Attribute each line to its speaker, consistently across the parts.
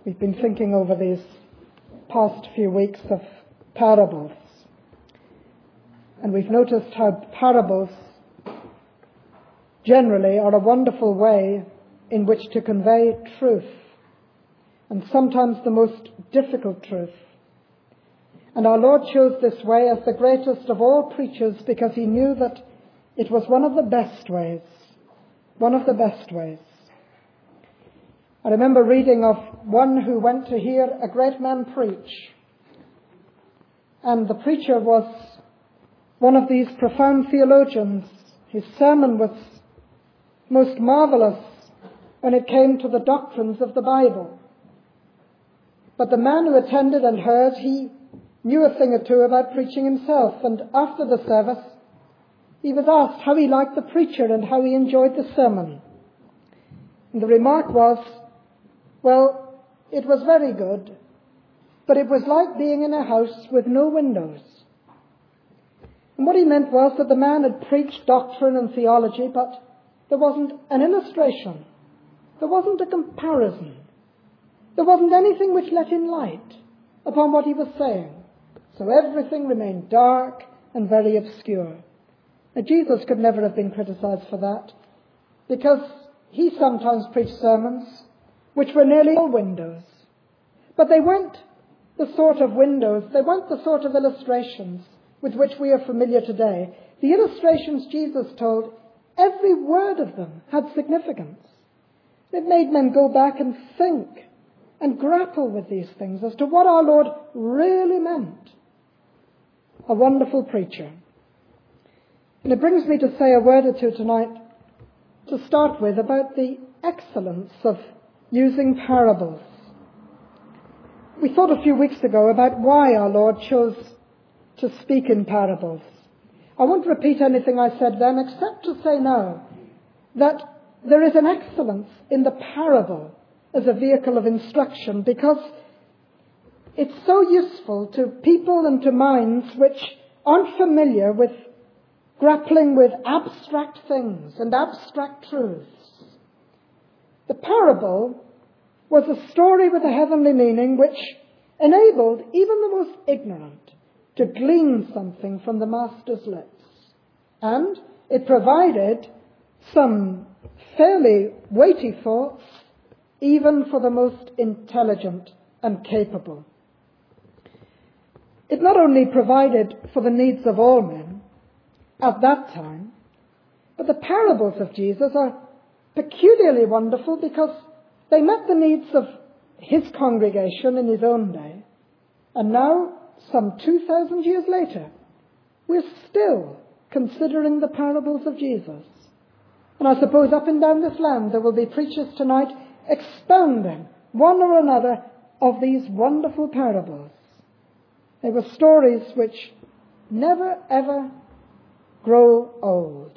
Speaker 1: We've been thinking over these past few weeks of parables. And we've noticed how parables generally are a wonderful way in which to convey truth, and sometimes the most difficult truth. And our Lord chose this way as the greatest of all preachers because he knew that it was one of the best ways. One of the best ways. I remember reading of one who went to hear a great man preach. And the preacher was one of these profound theologians. His sermon was most marvelous when it came to the doctrines of the Bible. But the man who attended and heard, he knew a thing or two about preaching himself. And after the service, he was asked how he liked the preacher and how he enjoyed the sermon. And the remark was, well, it was very good, but it was like being in a house with no windows. And what he meant was that the man had preached doctrine and theology, but there wasn't an illustration. There wasn't a comparison. There wasn't anything which let in light upon what he was saying. So everything remained dark and very obscure. Now, Jesus could never have been criticized for that, because he sometimes preached sermons which were nearly all windows. But they weren't the sort of windows, they weren't the sort of illustrations with which we are familiar today. The illustrations Jesus told, every word of them had significance. It made men go back and think and grapple with these things as to what our Lord really meant. A wonderful preacher. And it brings me to say a word or two tonight to start with about the excellence of using parables. We thought a few weeks ago about why our Lord chose to speak in parables. I won't repeat anything I said then, except to say now that there is an excellence in the parable as a vehicle of instruction, because it's so useful to people and to minds which aren't familiar with grappling with abstract things and abstract truths. The parable was a story with a heavenly meaning which enabled even the most ignorant to glean something from the Master's lips. And it provided some fairly weighty thoughts even for the most intelligent and capable. It not only provided for the needs of all men at that time, but the parables of Jesus are peculiarly wonderful because they met the needs of his congregation in his own day. And now, some 2,000 years later, we're still considering the parables of Jesus. And I suppose up and down this land there will be preachers tonight expounding one or another of these wonderful parables. They were stories which never ever grow old.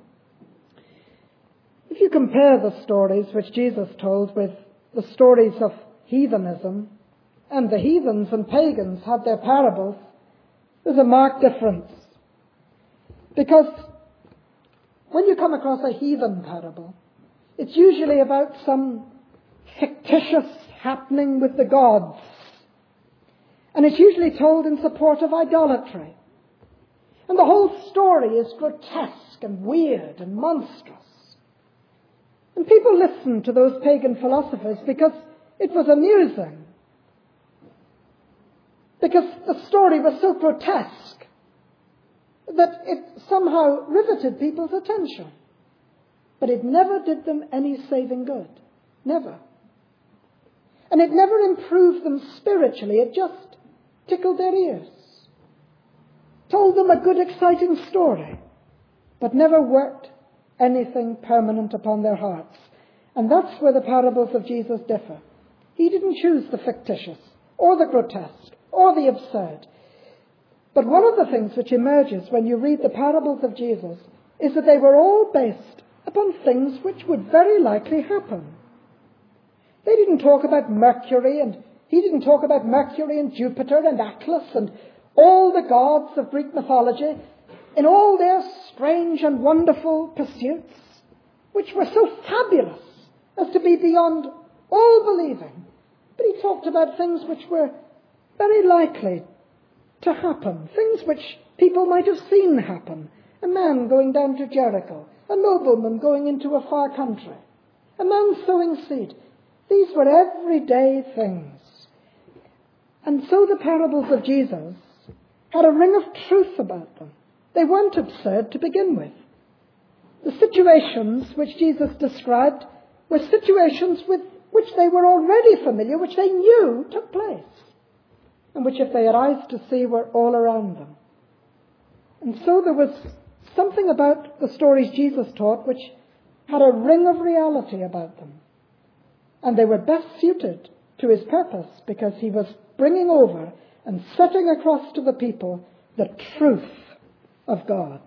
Speaker 1: If you compare the stories which Jesus told with the stories of heathenism, and the heathens and pagans had their parables, there's a marked difference. Because when you come across a heathen parable, it's usually about some fictitious happening with the gods. And it's usually told in support of idolatry. And the whole story is grotesque and weird and monstrous. And people listened to those pagan philosophers because it was amusing. Because the story was so grotesque that it somehow riveted people's attention. But it never did them any saving good. Never. And it never improved them spiritually. It just tickled their ears. Told them a good, exciting story, but never worked anything permanent upon their hearts. And that's where the parables of Jesus differ. He didn't choose the fictitious, or the grotesque, or the absurd. But one of the things which emerges when you read the parables of Jesus is that they were all based upon things which would very likely happen. They didn't talk about Mercury, and he didn't talk about Mercury and Jupiter and Atlas and all the gods of Greek mythology in all their strange and wonderful pursuits, which were so fabulous as to be beyond all believing. But he talked about things which were very likely to happen, things which people might have seen happen. A man going down to Jericho, a nobleman going into a far country, a man sowing seed. These were everyday things. And so the parables of Jesus had a ring of truth about them. They weren't absurd to begin with. The situations which Jesus described were situations with which they were already familiar, which they knew took place, and which, if they had eyes to see, were all around them. And so there was something about the stories Jesus taught which had a ring of reality about them. And they were best suited to his purpose because he was bringing over and setting across to the people the truth of God.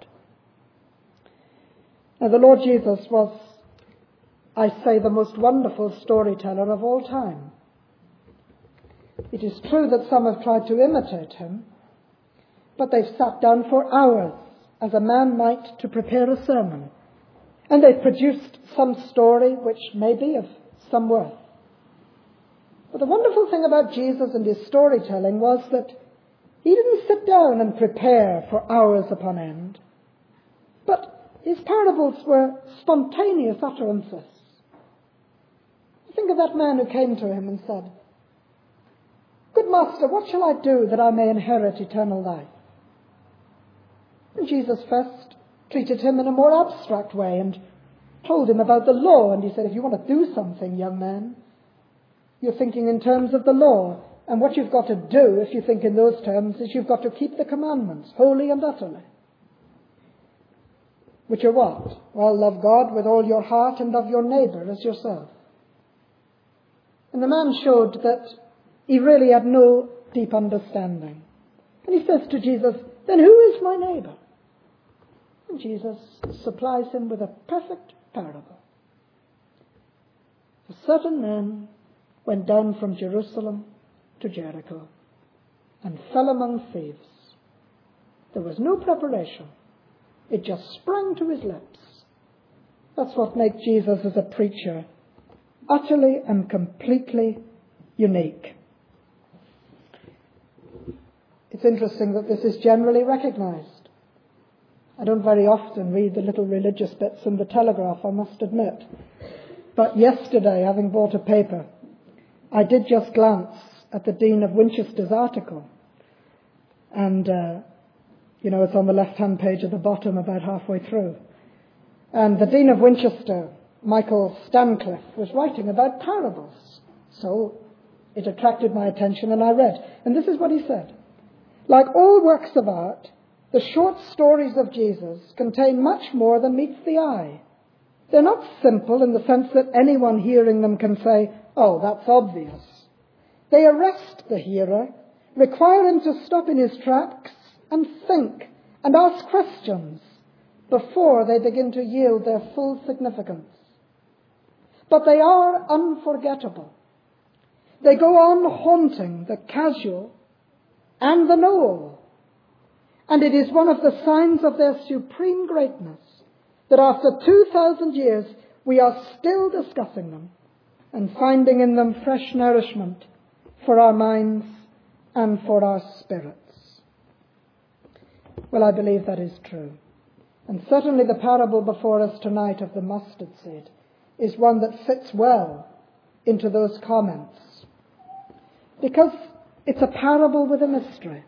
Speaker 1: Now, the Lord Jesus was, I say, the most wonderful storyteller of all time. It is true that some have tried to imitate him, but they've sat down for hours, as a man might, to prepare a sermon. And they've produced some story which may be of some worth. But the wonderful thing about Jesus and his storytelling was that he didn't sit down and prepare for hours upon end, but his parables were spontaneous utterances. Think of that man who came to him and said, "Good master, what shall I do that I may inherit eternal life?" And Jesus first treated him in a more abstract way and told him about the law. And he said, if you want to do something, young man, you're thinking in terms of the law. And what you've got to do, if you think in those terms, is you've got to keep the commandments, wholly and utterly. Which are what? Well, love God with all your heart and love your neighbour as yourself. And the man showed that he really had no deep understanding. And he says to Jesus, then who is my neighbour? And Jesus supplies him with a perfect parable. A certain man went down from Jerusalem to Jericho and fell among thieves. There was no preparation. It just sprang to his lips. That's what makes Jesus as a preacher utterly and completely unique. It's interesting that this is generally recognized. I don't very often read the little religious bits in the Telegraph, I must admit. But yesterday, having bought a paper, I did just glance at the Dean of Winchester's article. And, it's on the left-hand page at the bottom, about halfway through. And the Dean of Winchester, Michael Stancliffe, was writing about parables. So it attracted my attention and I read. And this is what he said. Like all works of art, the short stories of Jesus contain much more than meets the eye. They're not simple in the sense that anyone hearing them can say, oh, that's obvious. They arrest the hearer, require him to stop in his tracks and think and ask questions before they begin to yield their full significance. But they are unforgettable. They go on haunting the casual and the know-all. And it is one of the signs of their supreme greatness that after 2,000 years we are still discussing them and finding in them fresh nourishment for our minds and for our spirits. Well, I believe that is true. And certainly the parable before us tonight of the mustard seed is one that fits well into those comments, because it's a parable with a mystery.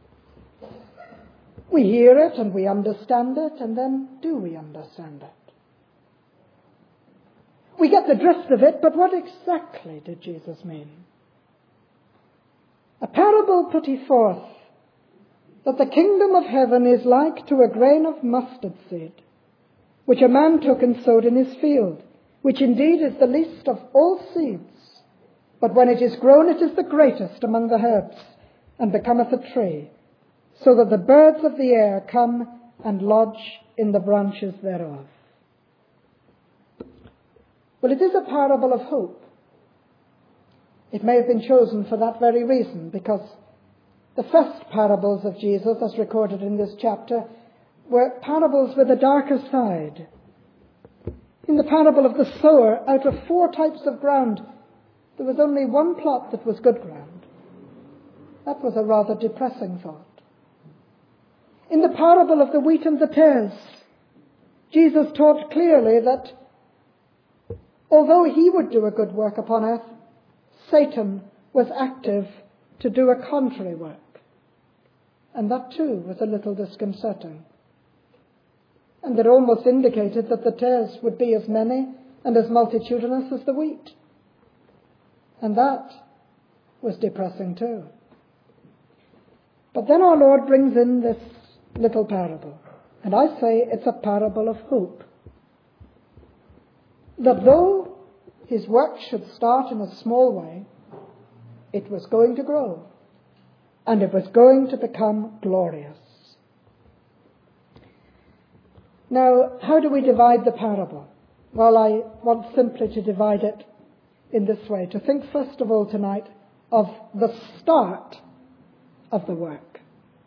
Speaker 1: We hear it and we understand it, and then do we understand it? We get the drift of it, but what exactly did Jesus mean? A parable put he forth that the kingdom of heaven is like to a grain of mustard seed, which a man took and sowed in his field, which indeed is the least of all seeds. But when it is grown, it is the greatest among the herbs, and becometh a tree, so that the birds of the air come and lodge in the branches thereof. Well, it is a parable of hope. It may have been chosen for that very reason, because the first parables of Jesus, as recorded in this chapter, were parables with a darker side. In the parable of the sower, out of 4 types of ground, there was only one plot that was good ground. That was a rather depressing thought. In the parable of the wheat and the tares, Jesus taught clearly that although he would do a good work upon earth, Satan was active to do a contrary work. And that too was a little disconcerting. And it almost indicated that the tares would be as many and as multitudinous as the wheat. And that was depressing too. But then our Lord brings in this little parable. And I say it's a parable of hope. That though his work should start in a small way, it was going to grow. And it was going to become glorious. Now, how do we divide the parable? Well, I want simply to divide it in this way. To think first of all tonight of the start of the work.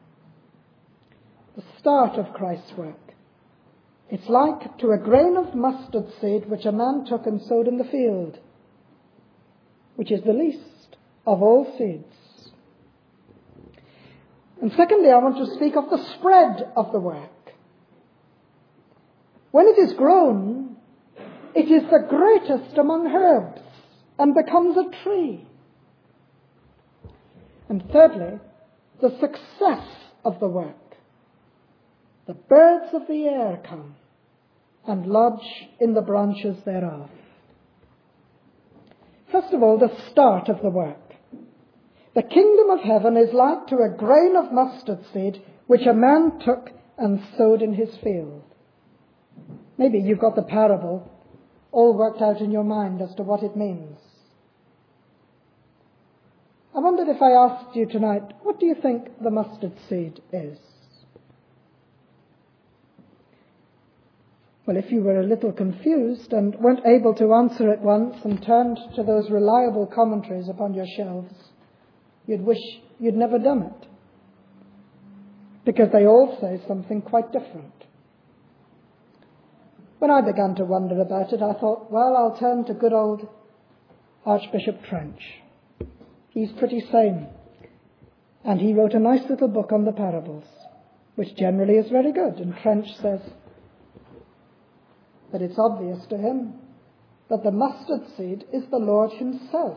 Speaker 1: The start of Christ's work. It's like to a grain of mustard seed which a man took and sowed in the field, which is the least of all seeds. And secondly, I want to speak of the spread of the work. When it is grown, it is the greatest among herbs and becomes a tree. And thirdly, the success of the work. The birds of the air come and lodge in the branches thereof. First of all, the start of the work. The kingdom of heaven is like to a grain of mustard seed which a man took and sowed in his field. Maybe you've got the parable all worked out in your mind as to what it means. I wondered if I asked you tonight, what do you think the mustard seed is? Well, if you were a little confused and weren't able to answer at once and turned to those reliable commentaries upon your shelves, you'd wish you'd never done it. Because they all say something quite different. When I began to wonder about it, I thought, well, I'll turn to good old Archbishop Trench. He's pretty sane. And he wrote a nice little book on the parables, which generally is very good. And Trench says that it's obvious to him that the mustard seed is the Lord himself.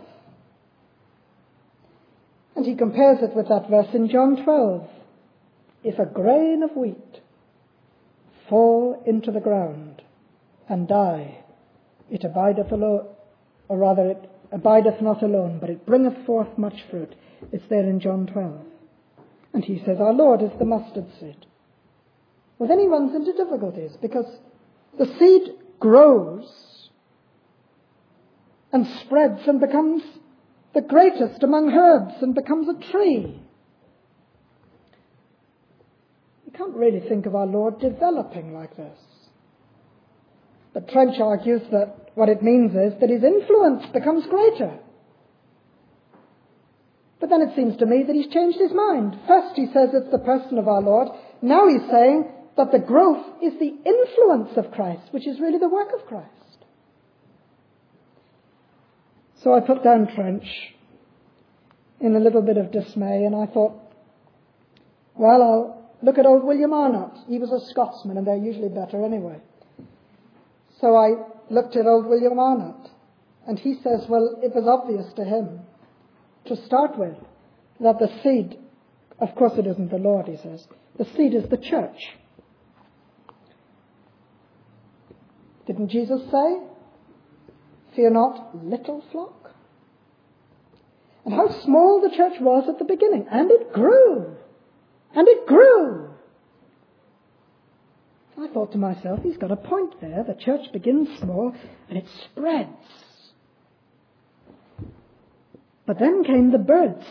Speaker 1: And he compares it with that verse in John 12. If a grain of wheat fall into the ground and die, it abideth alone, or rather it abideth not alone, but it bringeth forth much fruit. It's there in John 12. And he says, our Lord is the mustard seed. Well, then he runs into difficulties, because the seed grows and spreads and becomes the greatest among herbs and becomes a tree. You can't really think of our Lord developing like this. But Trench argues that what it means is that his influence becomes greater. But then it seems to me that he's changed his mind. First he says it's the person of our Lord. Now he's saying that the growth is the influence of Christ, which is really the work of Christ. So I put down Trench in a little bit of dismay, and I thought, well, I'll look at old William Arnott. He was a Scotsman, and they're usually better anyway. So I looked at old William Arnott, and he says, well, it was obvious to him, to start with, that the seed, of course it isn't the Lord, he says, the seed is the church. Didn't Jesus say, fear not, little flock? And how small the church was at the beginning. And it grew. And it grew. I thought to myself, he's got a point there. The church begins small and it spreads. But then came the birds.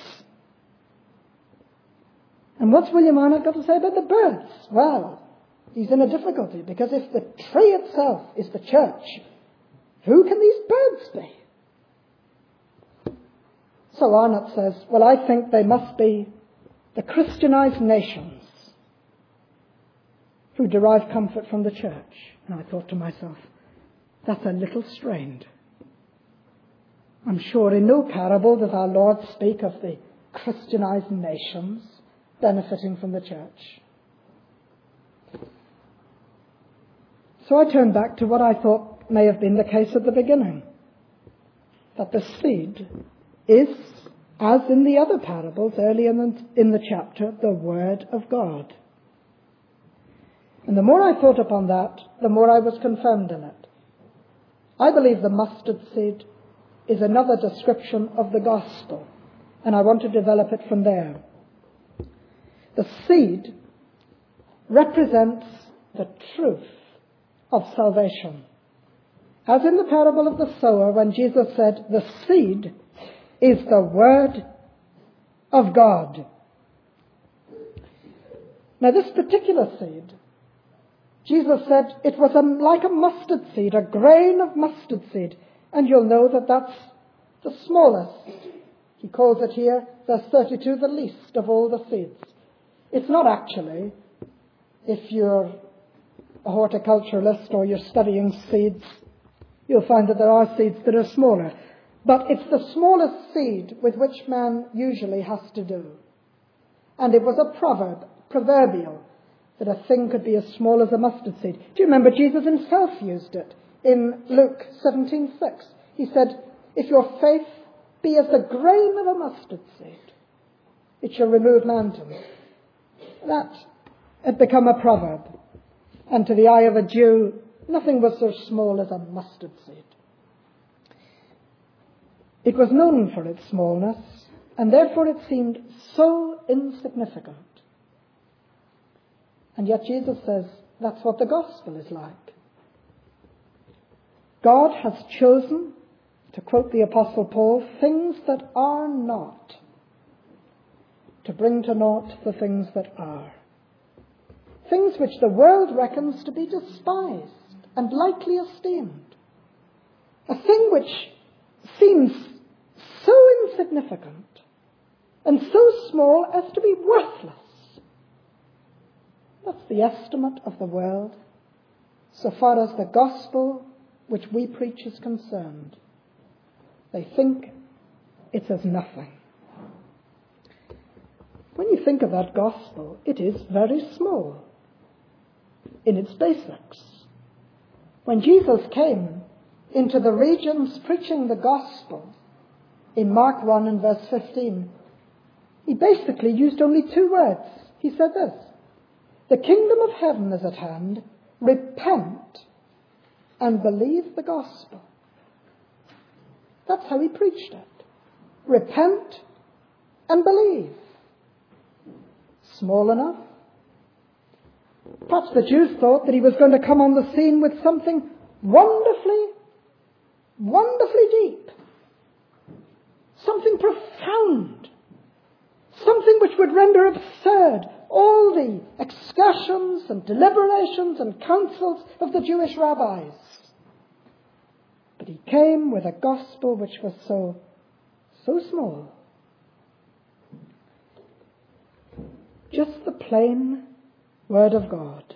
Speaker 1: And what's William Arnott got to say about the birds? Well, he's in a difficulty, because if the tree itself is the church, who can these birds be? So Arnott says, well, I think they must be the Christianized nations who derive comfort from the church. And I thought to myself, that's a little strained. I'm sure in no parable does our Lord speak of the Christianized nations benefiting from the church. So I turn back to what I thought may have been the case at the beginning, that the seed is, as in the other parables earlier in the chapter, the Word of God. And the more I thought upon that, the more I was confirmed in it. I believe the mustard seed is another description of the gospel, and I want to develop it from there. The seed represents the truth of salvation. As in the parable of the sower, when Jesus said, the seed is the Word of God. Now this particular seed, Jesus said it was like a mustard seed, a grain of mustard seed. And you'll know that that's the smallest. He calls it here, verse 32, the least of all the seeds. It's not actually, if you're a horticulturalist or you're studying seeds, you'll find that there are seeds that are smaller. But it's the smallest seed with which man usually has to do. And it was a proverbial, that a thing could be as small as a mustard seed. Do you remember Jesus himself used it in Luke 17:6? He said, if your faith be as the grain of a mustard seed, it shall remove mountains. That had become a proverb. And to the eye of a Jew, nothing was so small as a mustard seed. It was known for its smallness, and therefore it seemed so insignificant. And yet Jesus says that's what the gospel is like. God has chosen, to quote the Apostle Paul, things that are not, to bring to naught the things that are. Things which the world reckons to be despised and lightly esteemed. A thing which seems so insignificant and so small as to be worthless. That's the estimate of the world so far as the gospel which we preach is concerned. They think it's as nothing. When you think of that gospel, it is very small in its basics. When Jesus came into the regions preaching the gospel in Mark 1 and verse 15, he basically used only two words. He said this: the kingdom of heaven is at hand. Repent and believe the gospel. That's how he preached it. Repent and believe. Small enough. Perhaps the Jews thought that he was going to come on the scene with something wonderfully, wonderfully deep. Something profound. Something which would render absurd all the excursions and deliberations and councils of the Jewish rabbis. But he came with a gospel which was so small. Just the plain Word of God.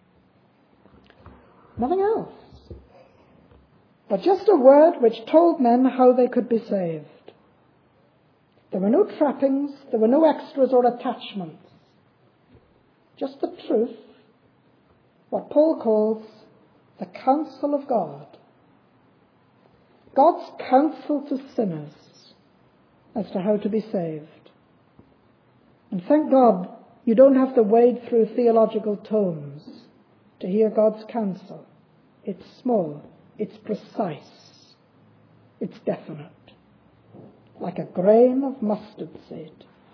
Speaker 1: Nothing else. But just a word which told men how they could be saved. There were no trappings, there were no extras or attachments. Just the truth, what Paul calls the counsel of God. God's counsel to sinners as to how to be saved. And thank God you don't have to wade through theological tomes to hear God's counsel. It's small, it's precise, it's definite. Like a grain of mustard seed.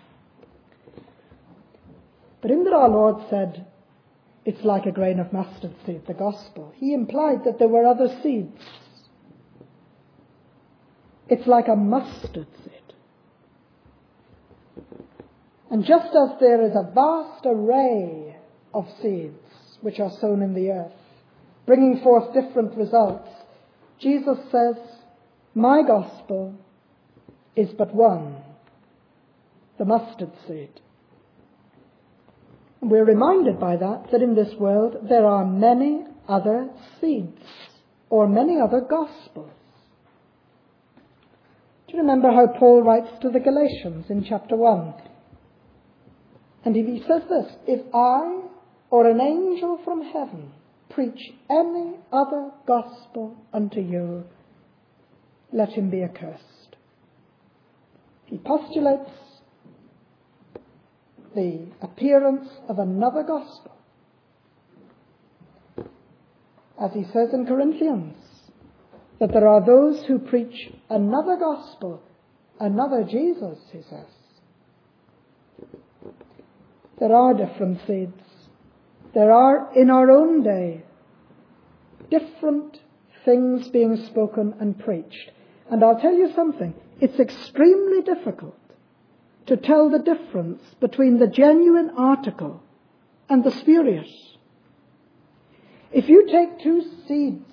Speaker 1: But in that our Lord said, it's like a grain of mustard seed, the gospel, he implied that there were other seeds. It's like a mustard seed. And just as there is a vast array of seeds which are sown in the earth, bringing forth different results, Jesus says, my gospel is but one, the mustard seed. And we're reminded by that in this world there are many other seeds or many other gospels. Do you remember how Paul writes to the Galatians in chapter 1? And he says this, if I or an angel from heaven preach any other gospel unto you, let him be accursed. He postulates the appearance of another gospel. As he says in Corinthians, that there are those who preach another gospel, another Jesus, he says. There are different seeds. There are, in our own day, different things being spoken and preached. And I'll tell you something, it's extremely difficult to tell the difference between the genuine article and the spurious. If you take two seeds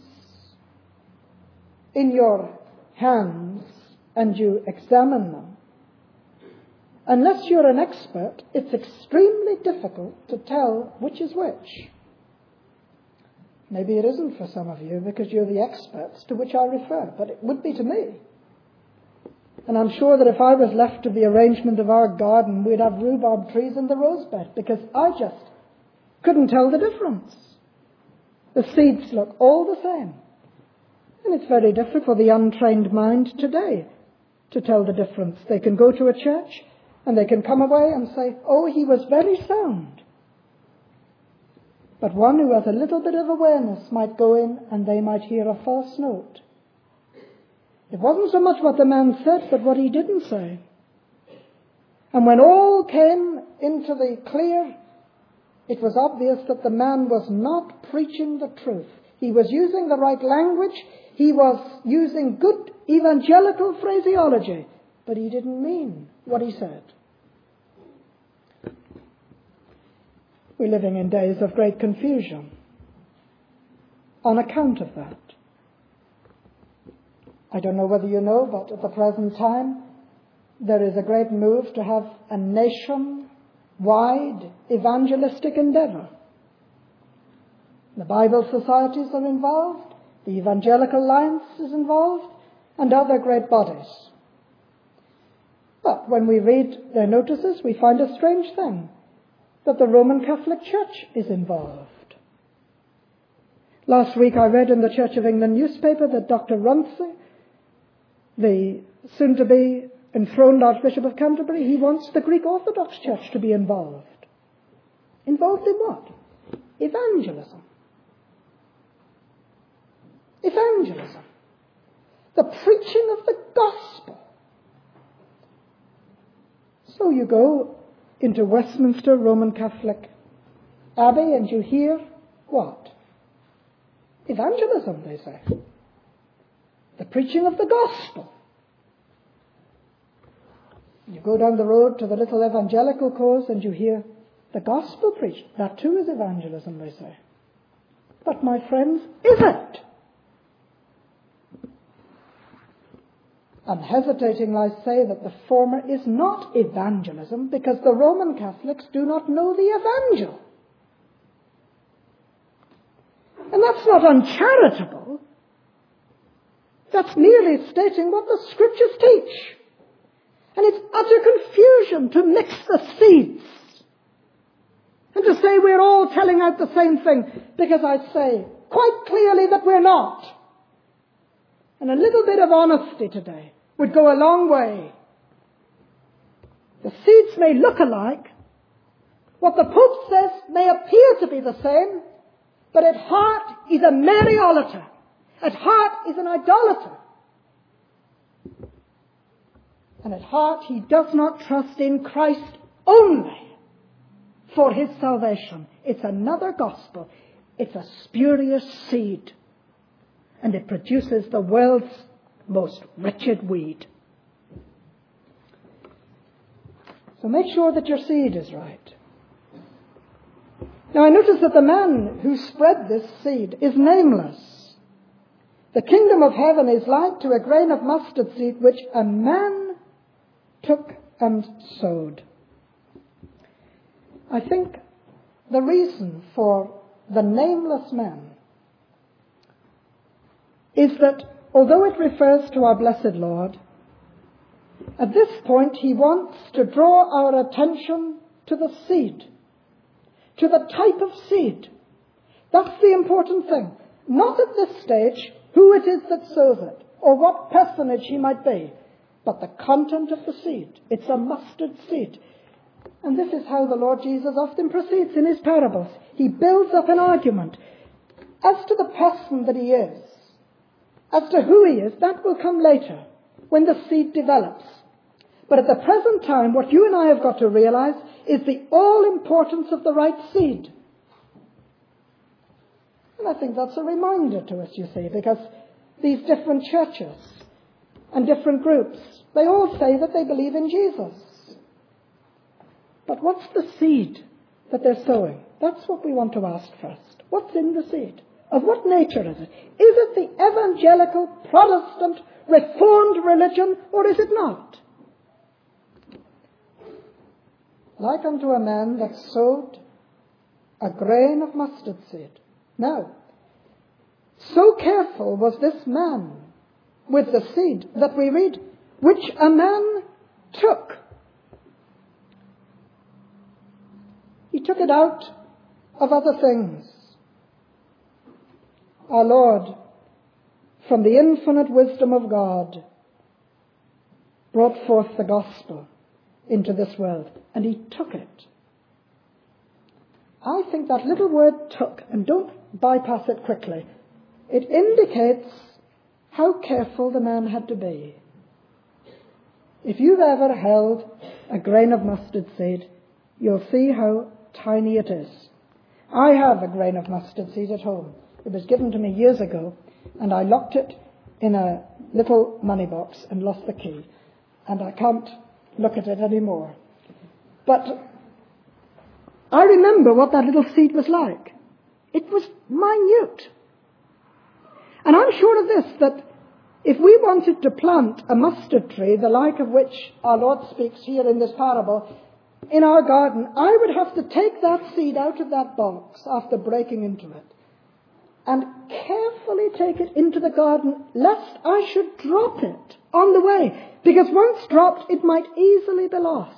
Speaker 1: in your hands and you examine them, unless you're an expert, it's extremely difficult to tell which is which. Maybe it isn't for some of you because you're the experts to which I refer, but it would be to me. And I'm sure that if I was left to the arrangement of our garden, we'd have rhubarb trees in the rose bed because I just couldn't tell the difference. The seeds look all the same. And it's very difficult for the untrained mind today to tell the difference. They can go to a church and they can come away and say, oh, he was very sound. But one who has a little bit of awareness might go in and they might hear a false note. It wasn't so much what the man said, but what he didn't say. And when all came into the clear, it was obvious that the man was not preaching the truth. He was using the right language. He was using good evangelical phraseology, but he didn't mean what he said. We're living in days of great confusion on account of that. I don't know whether you know, but at the present time, there is a great move to have a nation-wide evangelistic endeavor. The Bible societies are involved, the Evangelical Alliance is involved, and other great bodies. But when we read their notices, we find a strange thing, that the Roman Catholic Church is involved. Last week I read in the Church of England newspaper that Dr. Runcie, the soon-to-be enthroned Archbishop of Canterbury, he wants the Greek Orthodox Church to be involved. Involved in what? Evangelism. Evangelism. The preaching of the gospel. So you go into Westminster Roman Catholic Abbey and you hear what? Evangelism, they say. The preaching of the gospel. You go down the road to the little evangelical cause and you hear the gospel preached. That too is evangelism, they say. But my friends, is it? Unhesitatingly I say that the former is not evangelism because the Roman Catholics do not know the evangel. And that's not uncharitable. That's merely stating what the Scriptures teach. And it's utter confusion to mix the seeds and to say we're all telling out the same thing, because I say quite clearly that we're not. And a little bit of honesty today would go a long way. The seeds may look alike. What the Pope says may appear to be the same, but at heart he's a Mariolater. At heart he's an idolater. And at heart he does not trust in Christ only for his salvation. It's another gospel. It's a spurious seed. And it produces the world's most wretched weed. So make sure that your seed is right. Now I notice that the man who spread this seed is nameless. The kingdom of heaven is like to a grain of mustard seed which a man took and sowed. I think the reason for the nameless man is that although it refers to our blessed Lord, At this point, he wants to draw our attention to the seed, to the type of seed. That's the important thing. Not at this stage who it is that sows it, or what personage he might be, but the content of the seed. It's a mustard seed. And this is how the Lord Jesus often proceeds in his parables. He builds up an argument as to the person that he is, as to who he is. That will come later, when the seed develops. But at the present time, what you and I have got to realize is the all-importance of the right seed. And I think that's a reminder to us, you see, because these different churches and different groups, they all say that they believe in Jesus. But what's the seed that they're sowing? That's what we want to ask first. What's in the seed? Of what nature is it? Is it the evangelical, Protestant, Reformed religion, or is it not? Like unto a man that sowed a grain of mustard seed. Now, so careful was this man with the seed that we read, which a man took. He took it out of other things. Our Lord, from the infinite wisdom of God, brought forth the gospel into this world, and he took it. I think that little word took, and don't bypass it quickly, it indicates how careful the man had to be. If you've ever held a grain of mustard seed, you'll see how tiny it is. I have a grain of mustard seed at home. It was given to me years ago, and I locked it in a little money box and lost the key, and I can't look at it anymore. But I remember what that little seed was like. It was minute. And I'm sure of this, that if we wanted to plant a mustard tree, the like of which our Lord speaks here in this parable, in our garden, I would have to take that seed out of that box after breaking into it and carefully take it into the garden, lest I should drop it on the way, because once dropped, it might easily be lost.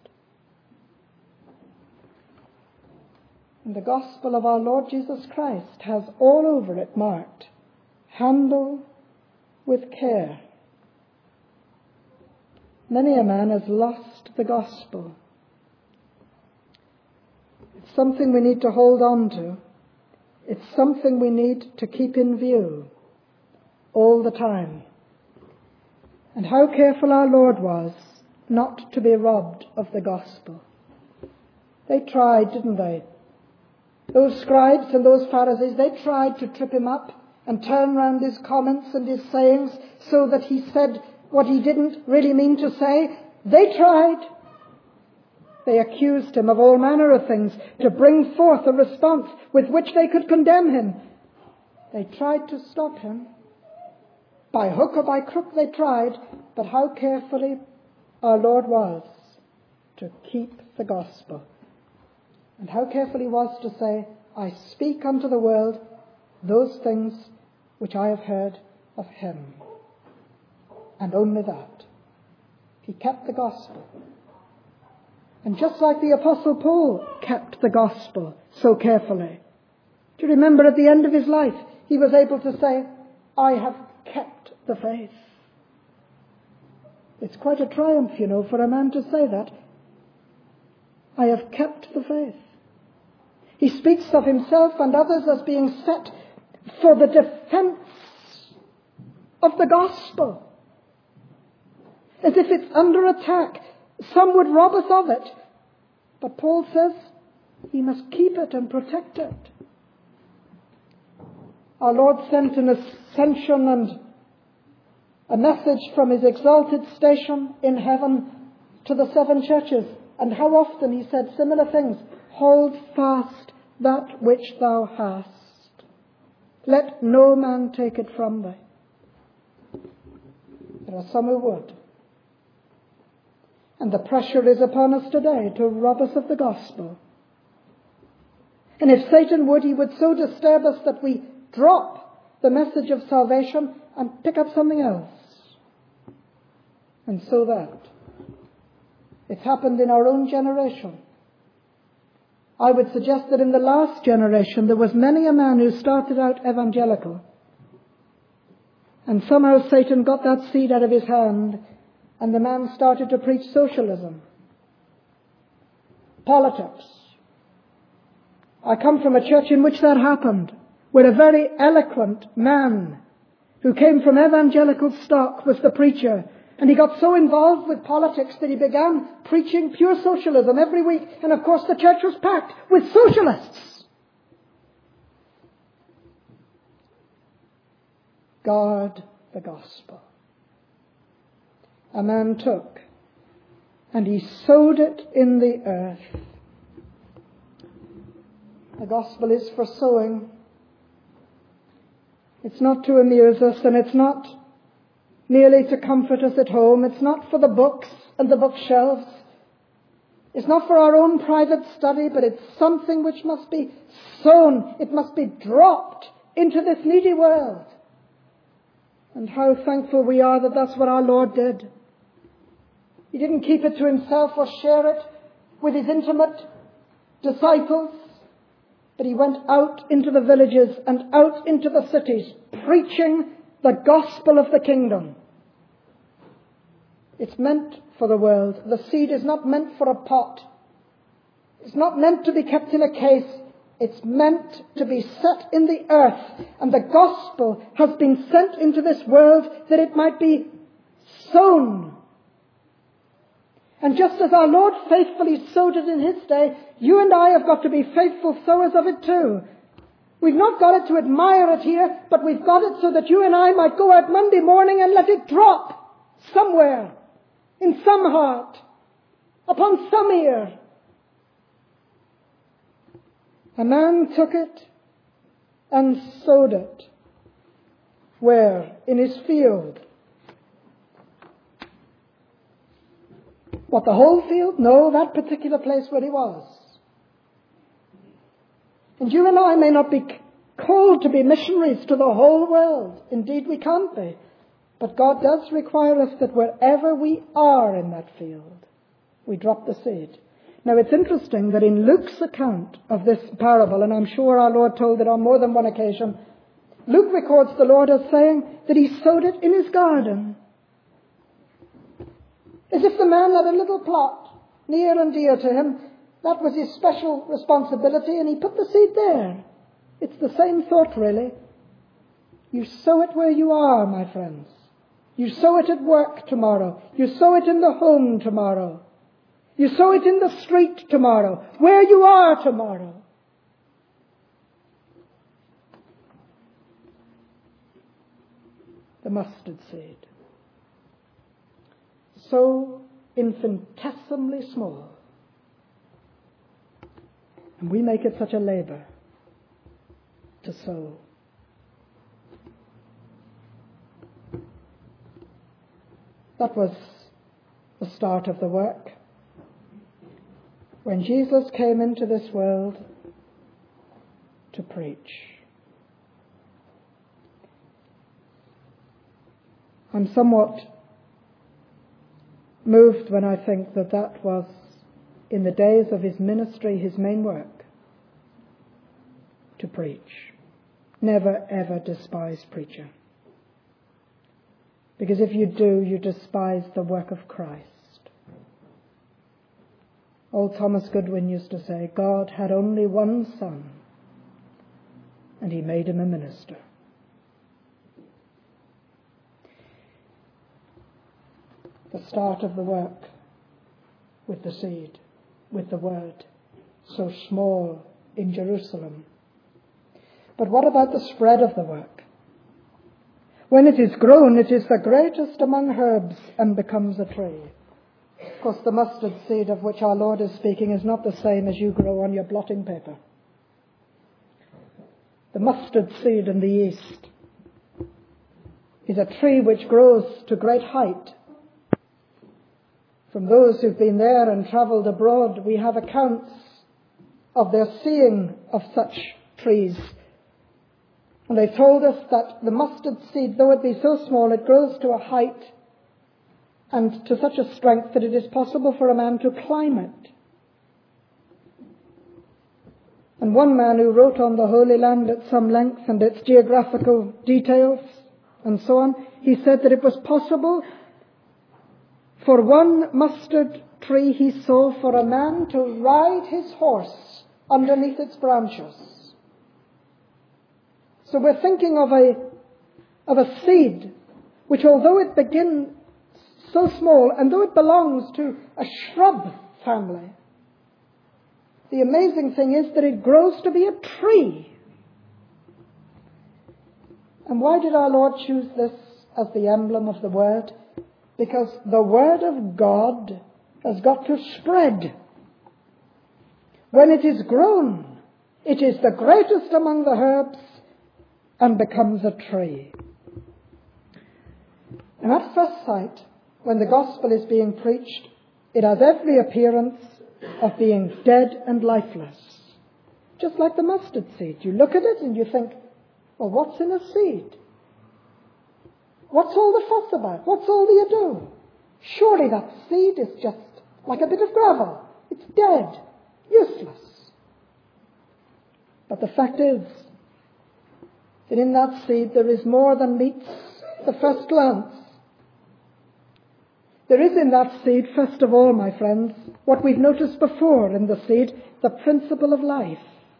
Speaker 1: And the gospel of our Lord Jesus Christ has all over it marked, handle with care. Many a man has lost the gospel. It's something we need to hold on to. It's something we need to keep in view all the time. And how careful our Lord was not to be robbed of the gospel. They tried, didn't they? Those scribes and those Pharisees, they tried to trip him up and turn round his comments and his sayings so that he said what he didn't really mean to say. They tried. They accused him of all manner of things to bring forth a response with which they could condemn him. They tried to stop him. By hook or by crook they tried, but how carefully our Lord was to keep the gospel. And how careful he was to say, I speak unto the world those things which I have heard of him. And only that. He kept the gospel. And just like the Apostle Paul kept the gospel so carefully. Do you remember at the end of his life, he was able to say, I have kept the faith. It's quite a triumph, you know, for a man to say that. I have kept the faith. He speaks of himself and others as being set for the defense of the gospel. As if it's under attack. Some would rob us of it. But Paul says he must keep it and protect it. Our Lord sent an ascension and a message from his exalted station in heaven to the 7 churches. And how often he said similar things. Hold fast that which thou hast. Let no man take it from thee. There are some who would. And the pressure is upon us today to rob us of the gospel. And if Satan would, he would so disturb us that we drop the message of salvation and pick up something else. And so that. It's happened in our own generation. I would suggest that in the last generation there was many a man who started out evangelical. And somehow Satan got that seed out of his hand, and the man started to preach socialism, politics. I come from a church in which that happened, where a very eloquent man who came from evangelical stock was the preacher. And he got so involved with politics that he began preaching pure socialism every week. And of course the church was packed with socialists. Guard the gospel. A man took and he sowed it in the earth. The gospel is for sowing. It's not to amuse us, and it's not merely to comfort us at home. It's not for the books and the bookshelves. It's not for our own private study, but it's something which must be sown. It must be dropped into this needy world. And how thankful we are that that's what our Lord did. He didn't keep it to himself or share it with his intimate disciples, but he went out into the villages and out into the cities, preaching the gospel of the kingdom. It's meant for the world. The seed is not meant for a pot. It's not meant to be kept in a case. It's meant to be set in the earth. And the gospel has been sent into this world that it might be sown. And just as our Lord faithfully sowed it in his day, you and I have got to be faithful sowers of it too. We've not got it to admire it here, but we've got it so that you and I might go out Monday morning and let it drop somewhere, in some heart, upon some ear. A man took it and sowed it. Where? In his field. What, the whole field? No, that particular place where he was. And you and I may not be called to be missionaries to the whole world. Indeed, we can't be. But God does require us that wherever we are in that field, we drop the seed. Now, it's interesting that in Luke's account of this parable, and I'm sure our Lord told it on more than one occasion, Luke records the Lord as saying that he sowed it in his garden. As if the man had a little plot near and dear to him. That was his special responsibility, and he put the seed there. It's the same thought, really. You sow it where you are, my friends. You sow it at work tomorrow. You sow it in the home tomorrow. You sow it in the street tomorrow. Where you are tomorrow. The mustard seed. So infinitesimally small. And we make it such a labor to sow. That was the start of the work. When Jesus came into this world to preach. I'm somewhat moved when I think that that was, in the days of his ministry, his main work. To preach. Never ever despise preacher. Because if you do, you despise the work of Christ. Old Thomas Goodwin used to say, God had only one son, and he made him a minister. The start of the work with the seed, with the word, so small in Jerusalem. But what about the spread of the work? When it is grown, it is the greatest among herbs and becomes a tree. Of course, the mustard seed of which our Lord is speaking is not the same as you grow on your blotting paper. The mustard seed in the East is a tree which grows to great height. From those who've been there and travelled abroad, we have accounts of their seeing of such trees. And they told us that the mustard seed, though it be so small, it grows to a height and to such a strength that it is possible for a man to climb it. And one man who wrote on the Holy Land at some length and its geographical details and so on, he said that it was possible for one mustard tree he saw for a man to ride his horse underneath its branches. So we're thinking of a seed which, although it begins so small and though it belongs to a shrub family, the amazing thing is that it grows to be a tree. And why did our Lord choose this as the emblem of the Word? Because the Word of God has got to spread. When it is grown, it is the greatest among the herbs and becomes a tree. And at first sight, when the gospel is being preached, it has every appearance of being dead and lifeless. Just like the mustard seed. You look at it and you think, well, what's in a seed? What's all the fuss about? What's all the ado? Surely that seed is just like a bit of gravel. It's dead, useless. But the fact is that in that seed there is more than meets the first glance. There is in that seed, first of all, my friends, what we've noticed before in the seed, the principle of life.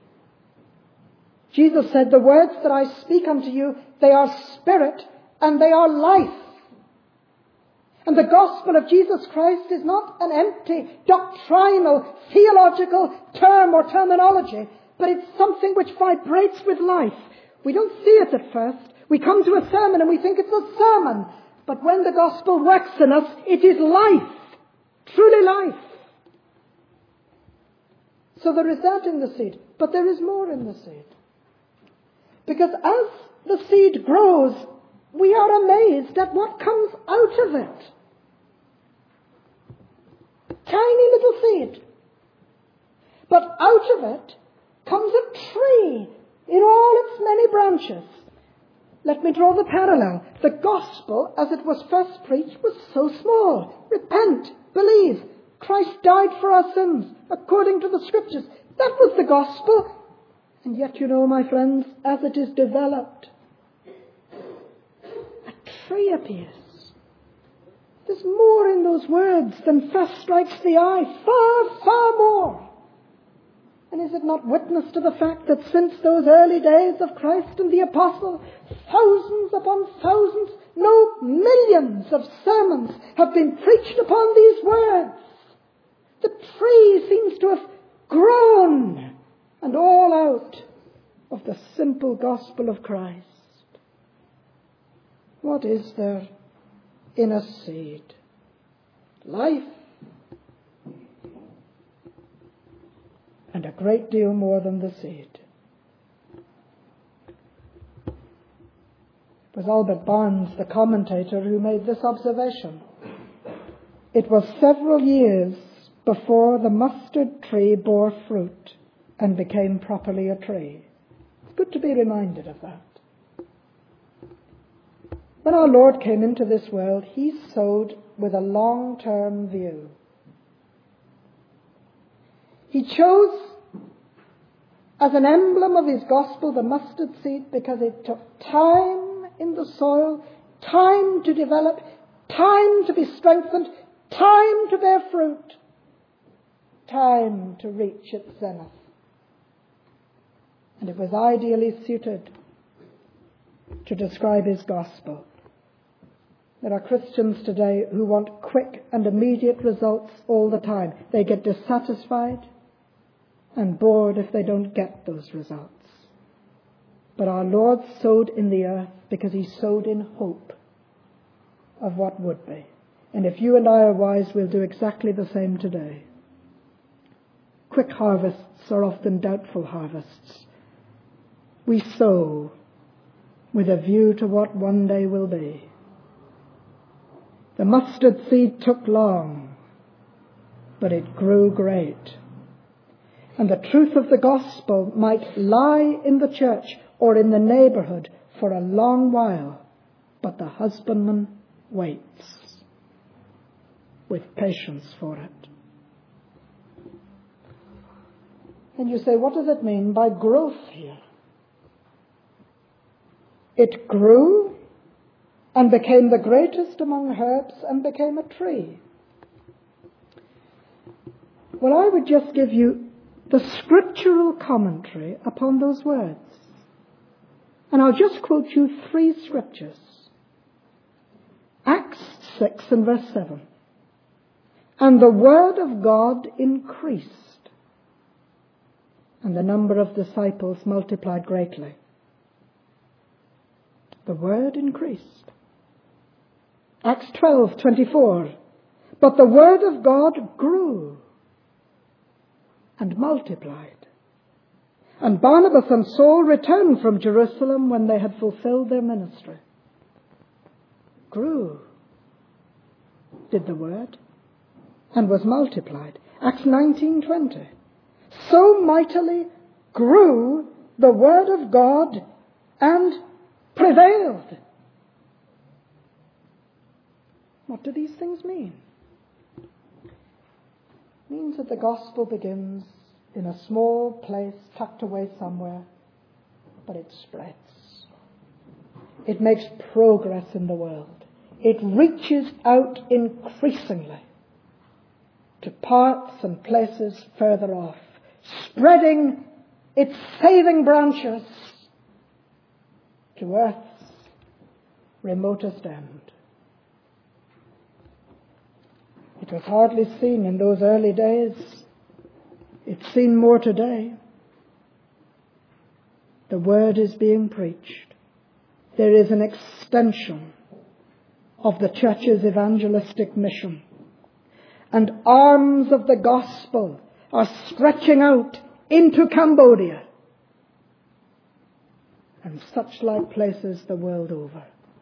Speaker 1: Jesus said, the words that I speak unto you, they are spirit and they are life. And the gospel of Jesus Christ is not an empty doctrinal, theological term or terminology, but it's something which vibrates with life. We don't see it at first. We come to a sermon and we think it's a sermon. But when the gospel works in us, it is life. Truly life. So there is that in the seed. But there is more in the seed. Because as the seed grows, we are amazed at what comes out of it. Tiny little seed. But out of it comes a tree in all its many branches. Let me draw the parallel. The gospel, as it was first preached, was so small. Repent, believe. Christ died for our sins, according to the Scriptures. That was the gospel. And yet, you know, my friends, as it is developed, a tree appears. There's more in those words than first strikes the eye. Far, far more. And is it not witness to the fact that since those early days of Christ and the Apostle, thousands upon thousands, no, millions of sermons have been preached upon these words? The tree seems to have grown and all out of the simple gospel of Christ. What is there in a seed? Life. And a great deal more than the seed. It was Albert Barnes, the commentator, who made this observation. It was several years before the mustard tree bore fruit and became properly a tree. It's good to be reminded of that. When our Lord came into this world, he sowed with a long-term view. He chose as an emblem of his gospel the mustard seed because it took time in the soil, time to develop, time to be strengthened, time to bear fruit, time to reach its zenith. And it was ideally suited to describe his gospel. There are Christians today who want quick and immediate results all the time. They get dissatisfied and bored if they don't get those results. But our Lord sowed in the earth because he sowed in hope of what would be. And if you and I are wise, we'll do exactly the same today. Quick harvests are often doubtful harvests. We sow with a view to what one day will be. The mustard seed took long, but it grew great. And the truth of the gospel might lie in the church or in the neighborhood for a long while, but the husbandman waits. with patience for it. And you say, what does it mean by growth here? It grew and became the greatest among herbs and became a tree. Well, I would just give you the scriptural commentary upon those words. And I'll just quote you 3 scriptures. Acts 6 and verse 7. And the word of God increased, and the number of disciples multiplied greatly. The word increased. Acts 12:24. But the word of God grew and multiplied. And Barnabas and Saul returned from Jerusalem when they had fulfilled their ministry. Grew, did the word, and was multiplied. Acts 19:20. So mightily grew the word of God and prevailed. What do these things mean? It means that the gospel begins in a small place tucked away somewhere, but it spreads. It makes progress in the world. It reaches out increasingly to parts and places further off, spreading its saving branches to earth's remotest end. It was hardly seen in those early days. It's seen more today. The word is being preached. There is an extension of the church's evangelistic mission. And arms of the gospel are stretching out into Cambodia and such like places the world over.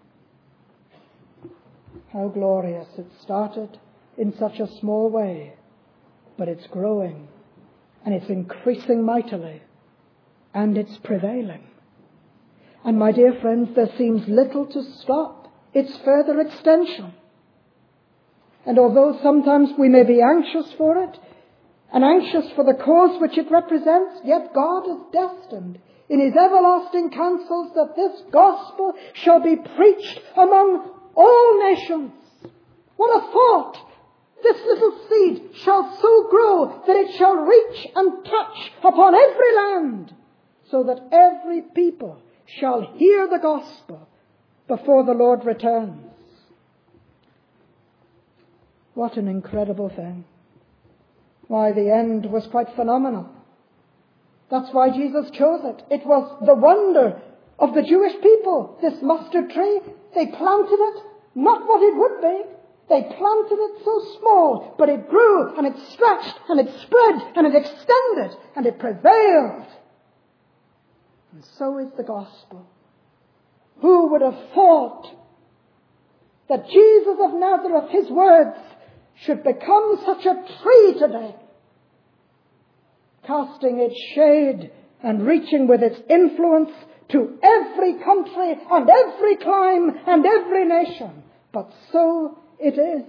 Speaker 1: How glorious. It started in such a small way, but it's growing and it's increasing mightily and it's prevailing. And my dear friends, there seems little to stop its further extension. And although sometimes we may be anxious for it and anxious for the cause which it represents, yet God is destined in his everlasting counsels that this gospel shall be preached among all nations. What a thought! This little seed shall so grow that it shall reach and touch upon every land, so that every people shall hear the gospel before the Lord returns. What an incredible thing. Why, the end was quite phenomenal. That's why Jesus chose it. It was the wonder of the Jewish people. This mustard tree, they planted it, not what it would be. They planted it so small, but it grew and it stretched and it spread and it extended and it prevailed. And so is the gospel. Who would have thought that Jesus of Nazareth, his words, should become such a tree today, casting its shade and reaching with its influence to every country and every clime and every nation. But so it is.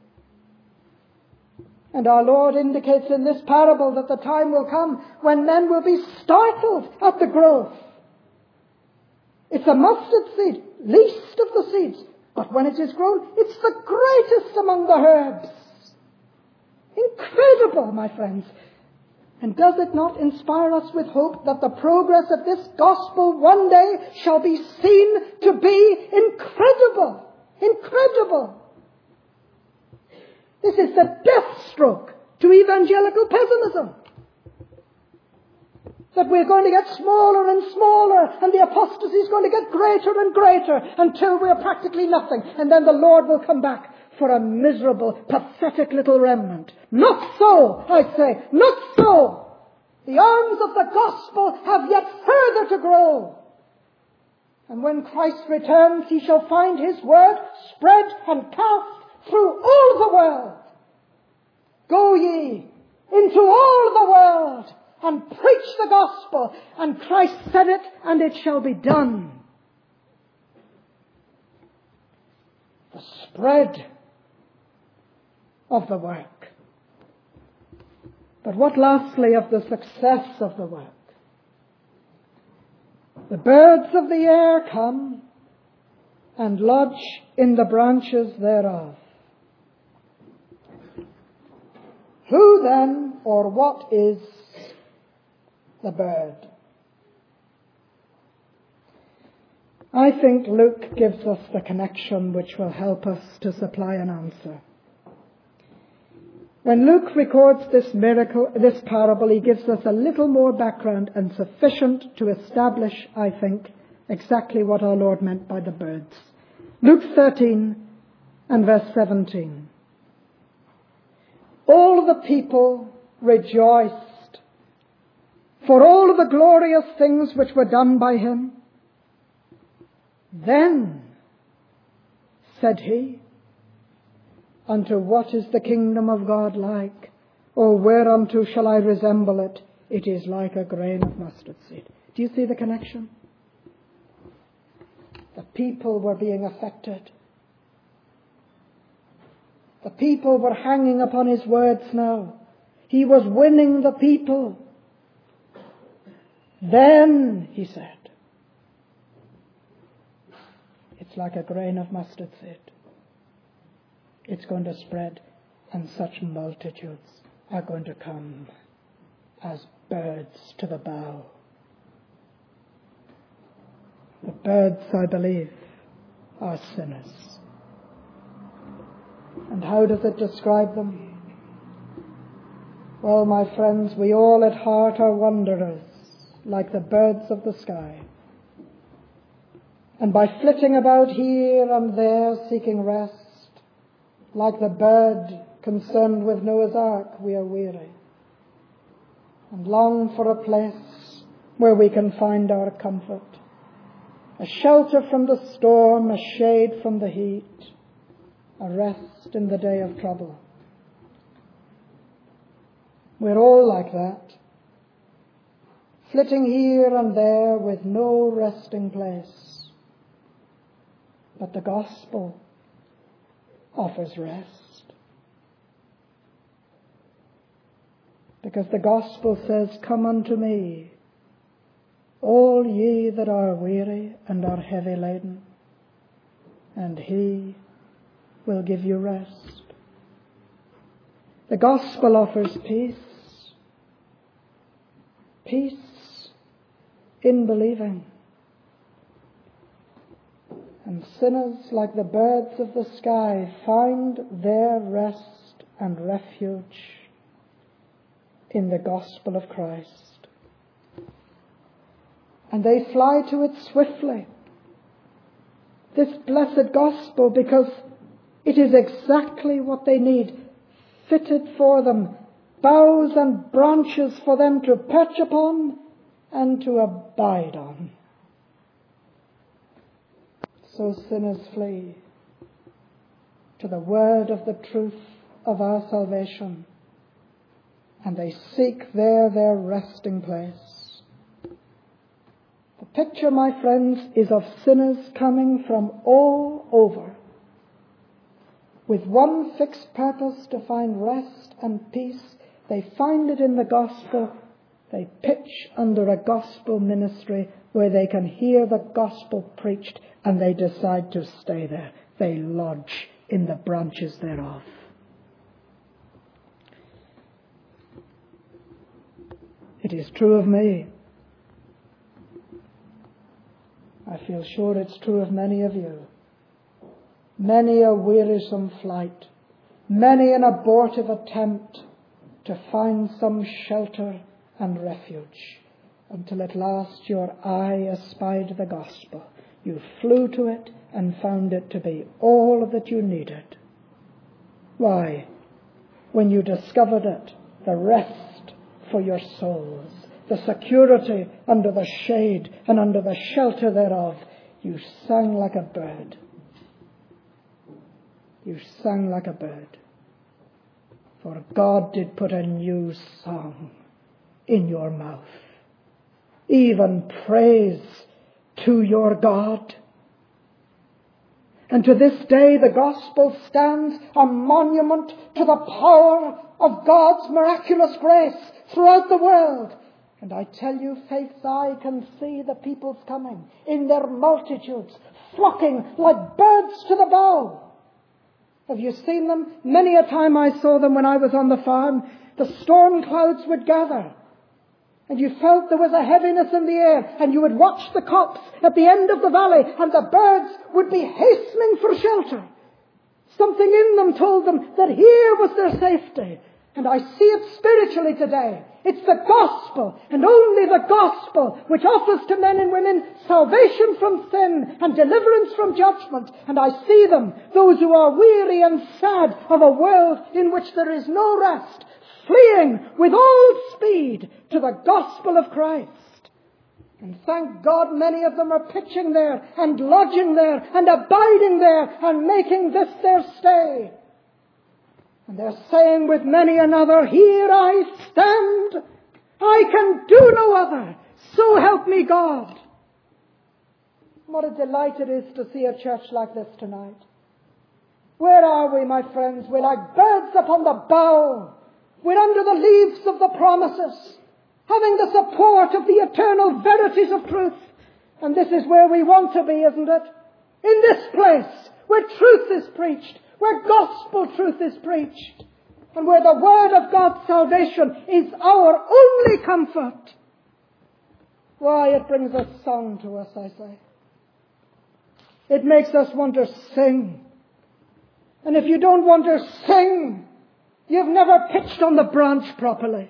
Speaker 1: And our Lord indicates in this parable that the time will come when men will be startled at the growth. It's a mustard seed, least of the seeds. But when it is grown, it's the greatest among the herbs. Incredible, my friends. And does it not inspire us with hope that the progress of this gospel one day shall be seen to be incredible? Incredible. This is the death stroke to evangelical pessimism. That we're going to get smaller and smaller, and the apostasy is going to get greater and greater until we're practically nothing. And then the Lord will come back for a miserable, pathetic little remnant. Not so, I say, not so. The arms of the gospel have yet further to grow. And when Christ returns, he shall find his word spread and cast through all the world. Go ye into all the world and preach the gospel. And Christ said it, and it shall be done. The spread of the work. But what lastly of the success of the work? The birds of the air come and lodge in the branches thereof. Who then, or what is the bird? I think Luke gives us the connection which will help us to supply an answer. When Luke records this parable, he gives us a little more background and sufficient to establish, I think, exactly what our Lord meant by the birds. Luke 13 and verse 17. All the people rejoiced for all of the glorious things which were done by him. Then said he, unto what is the kingdom of God like? Or whereunto shall I resemble it? It is like a grain of mustard seed. Do you see the connection? The people were being affected. The people were hanging upon his words now. He was winning the people. Then, he said, it's like a grain of mustard seed. It's going to spread, and such multitudes are going to come as birds to the bough. The birds, I believe, are sinners. And how does it describe them? Well, my friends, we all at heart are wanderers, like the birds of the sky. And by flitting about here and there seeking rest, like the bird concerned with Noah's Ark, we are weary and long for a place where we can find our comfort, a shelter from the storm, a shade from the heat, a rest in the day of trouble. We're all like that, flitting here and there with no resting place. But the gospel offers rest. Because the gospel says, come unto me, all ye that are weary and are heavy laden, and he will give you rest. The gospel offers peace. Peace in believing. And sinners, like the birds of the sky, find their rest and refuge in the gospel of Christ. And they fly to it swiftly. This blessed gospel, because it is exactly what they need, fitted for them, boughs and branches for them to perch upon and to abide on. So sinners flee to the word of the truth of our salvation, and they seek there their resting place. The picture, my friends, is of sinners coming from all over with one fixed purpose, to find rest and peace. They find it in the gospel. They pitch under a gospel ministry where they can hear the gospel preached, and they decide to stay there. They lodge in the branches thereof. It is true of me. I feel sure it's true of many of you. Many a wearisome flight, many an abortive attempt to find some shelter and refuge, until at last your eye espied the gospel. You flew to it and found it to be all that you needed. Why? When you discovered it, the rest for your souls, the security under the shade and under the shelter thereof, you sang like a bird. You sang like a bird. For God did put a new song in your mouth, even praise to your God. And to this day the gospel stands a monument to the power of God's miraculous grace throughout the world. And I tell you, faiths, I can see the peoples coming in their multitudes, flocking like birds to the bough. Have you seen them? Many a time I saw them when I was on the farm. The storm clouds would gather, and you felt there was a heaviness in the air, and you would watch the copse at the end of the valley, and the birds would be hastening for shelter. Something in them told them that here was their safety. And I see it spiritually today. It's the gospel, and only the gospel, which offers to men and women salvation from sin and deliverance from judgment. And I see them, those who are weary and sad of a world in which there is no rest, fleeing with all speed to the gospel of Christ. And thank God many of them are pitching there and lodging there and abiding there and making this their stay. And they're saying with many another, here I stand. I can do no other. So help me God. What a delight it is to see a church like this tonight. Where are we, my friends? We're like birds upon the bough. We're under the leaves of the promises, having the support of the eternal verities of truth. And this is where we want to be, isn't it? In this place, where truth is preached, where gospel truth is preached, and where the word of God's salvation is our only comfort. Why, it brings a song to us, I say. It makes us want to sing. And if you don't want to sing, you've never pitched on the branch properly.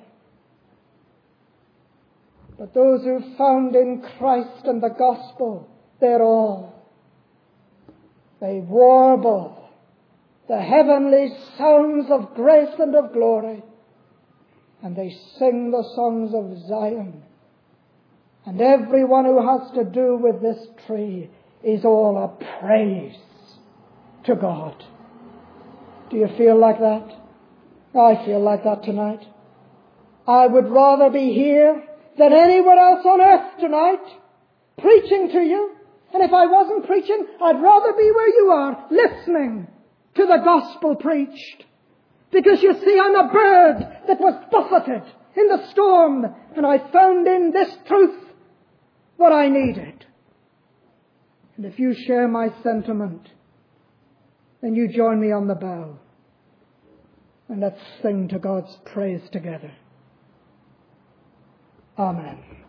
Speaker 1: But those who found in Christ and the gospel, they're all. They warble the heavenly sounds of grace and of glory. And they sing the songs of Zion. And everyone who has to do with this tree is all a praise to God. Do you feel like that? I feel like that tonight. I would rather be here than anywhere else on earth tonight, preaching to you. And if I wasn't preaching, I'd rather be where you are, listening to the gospel preached. Because you see, I'm a bird that was buffeted in the storm, and I found in this truth what I needed. And if you share my sentiment, then you join me on the bough. And let's sing to God's praise together. Amen.